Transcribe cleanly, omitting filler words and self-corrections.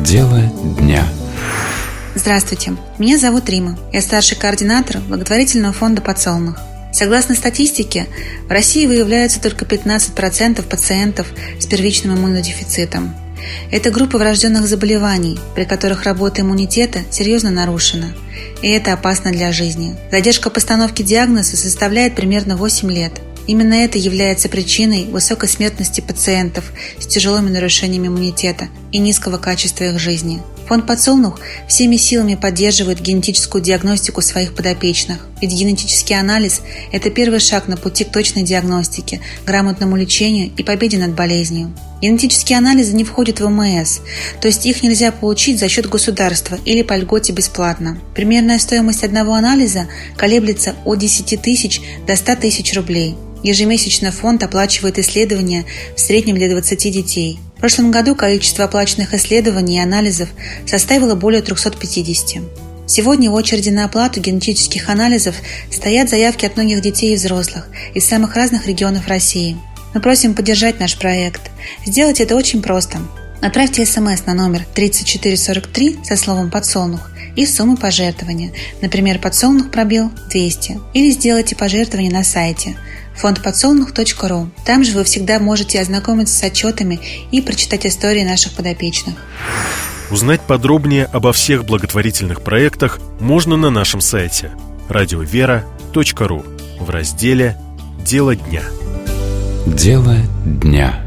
Дело дня. Здравствуйте, меня зовут Рима. Я старший координатор благотворительного фонда «Подсолнух». Согласно статистике, в России выявляются только 15% пациентов с первичным иммунодефицитом. Это группа врожденных заболеваний, при которых работа иммунитета серьезно нарушена, и это опасно для жизни. Задержка постановки диагноза составляет примерно 8 лет. Именно это является причиной высокой смертности пациентов с тяжелыми нарушениями иммунитета и низкого качества их жизни. Фонд «Подсолнух» всеми силами поддерживает генетическую диагностику своих подопечных, ведь генетический анализ – это первый шаг на пути к точной диагностике, грамотному лечению и победе над болезнью. Генетические анализы не входят в ВМС, то есть их нельзя получить за счет государства или по льготе бесплатно. Примерная стоимость одного анализа колеблется от 10 тысяч до 100 тысяч рублей. Ежемесячно фонд оплачивает исследования в среднем для 20 детей. В прошлом году количество оплаченных исследований и анализов составило более 350. Сегодня в очереди на оплату генетических анализов стоят заявки от многих детей и взрослых из самых разных регионов России. Мы просим поддержать наш проект. Сделать это очень просто. Отправьте СМС на номер 3443 со словом «Подсолнух» и сумму пожертвования, например, «Подсолнух _200», или сделайте пожертвование на сайте fondpodsolnuх.ru. Там же вы всегда можете ознакомиться с отчетами и прочитать истории наших подопечных. Узнать подробнее обо всех благотворительных проектах можно на нашем сайте radiovera.ru в разделе «Дело дня». Дело дня.